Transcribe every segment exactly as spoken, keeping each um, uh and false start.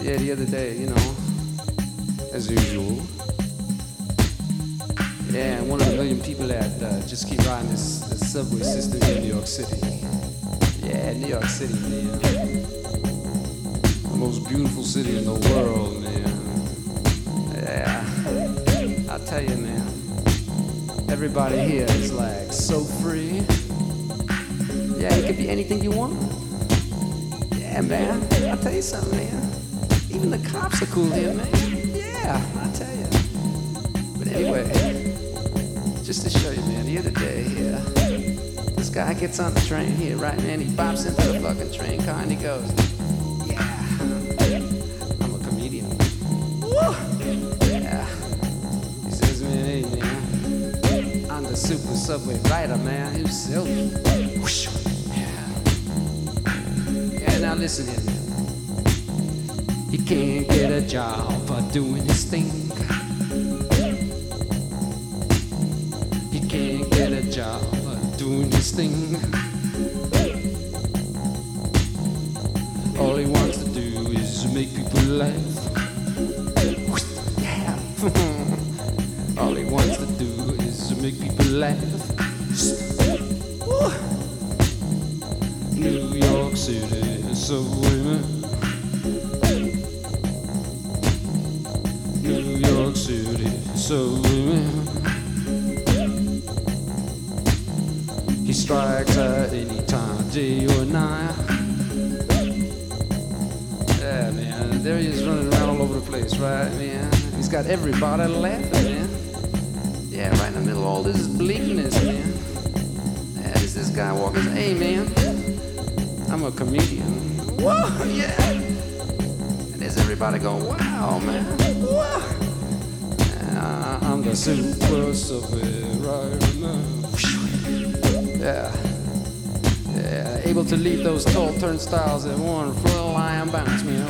Yeah, the other day, you know, as usual. Yeah, one of the million people that uh, just keep riding this, this subway system here in New York City. Yeah, New York City, man. The most beautiful city in the world, man. Yeah, I'll tell you, man. Everybody here is like so free. Yeah, you could be anything you want. Yeah, man. I'll tell you something, man. Even the cops are cool here, man. Yeah, I'll tell you. But anyway, just to show you, man, the other day here, this guy gets on the train here, right, man? He bops into the fucking train car and he goes, yeah, I'm a comedian. Woo! Yeah. He says, man, hey, man, I'm the super subway rider, man. He was silky. Whoosh. Now listen here, man. He can't get a job for doing his thing. He can't get a job for doing his thing. All he wants to do is make people laugh. Yeah. All he wants to do is make people laugh. New York City subway man. New York City subway man. He strikes at any time, day or night. Yeah, man, there he is running around all over the place, right, man? He's got everybody laughing, man. Yeah, right in the middle of all this bleakness, man. Yeah, there's this guy walking, hey, man, I'm a comedian. Whoa, yeah. And there's everybody going, wow, man. Whoa. Uh, I'm the super subway rider now. Yeah. Yeah. Able to leap those tall turnstiles in one full line bounce, man.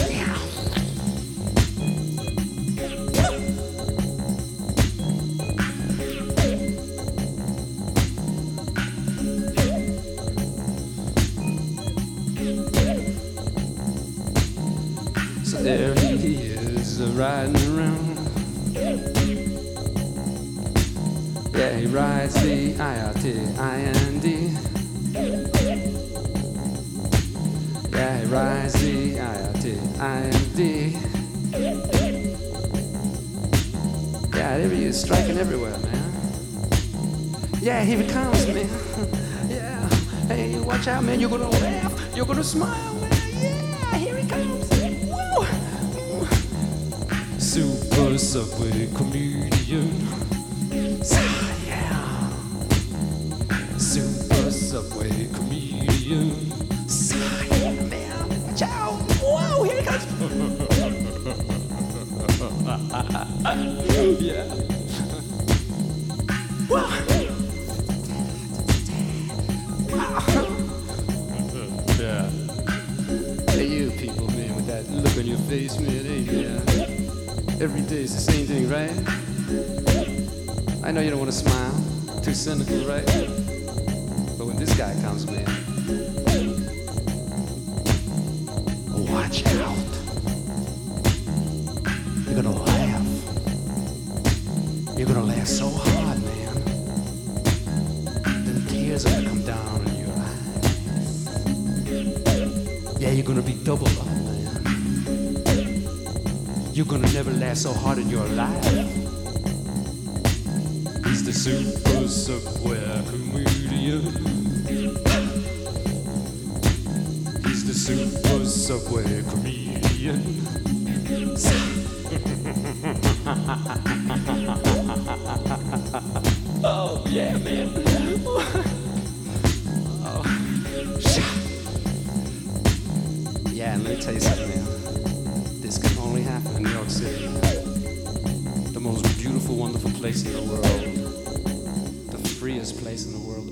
There he is, uh, riding around. Yeah, he rides the I R T I N D. Yeah, he rides the I R T I N D. Yeah, there he is, striking everywhere, man. Yeah, here he comes, man. Yeah, hey, watch out, man, you're gonna laugh, you're gonna smile, man. Yeah, here he comes. Super subway comedian. Yeah. Super subway comedian. Yeah, man. Watch out. Whoa, here he comes. Yeah. Wow. Yeah. Hey, you people, man, with that look on your face, man. Hey, man. Every day is the same thing, right? I know you don't want to smile, too cynical, right? But when this guy comes, man, watch out. You're gonna laugh. You're gonna laugh so hard, man. Then tears are gonna come down in your eyes. Yeah, you're gonna be double up. You're gonna never laugh so hard in your life. He's the super subway comedian. He's the super subway comedian. Oh yeah, man. Oh. Yeah, let me tell you something, man. This can only happen in New York City. The most beautiful, wonderful place in the world. The freest place in the world.